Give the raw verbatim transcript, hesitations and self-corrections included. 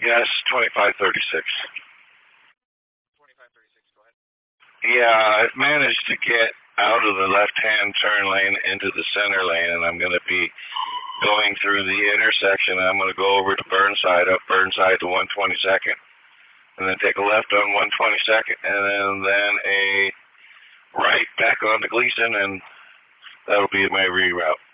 Yes, twenty-five thirty-six. twenty-five thirty-six, go ahead. Yeah, I've managed to get out of the left-hand turn lane into the center lane, and I'm going to be going through the intersection. I'm going to go over to Burnside, up Burnside to one twenty-second, and then take a left on one twenty-second, and then, then a right back onto Gleason, and that'll be my reroute.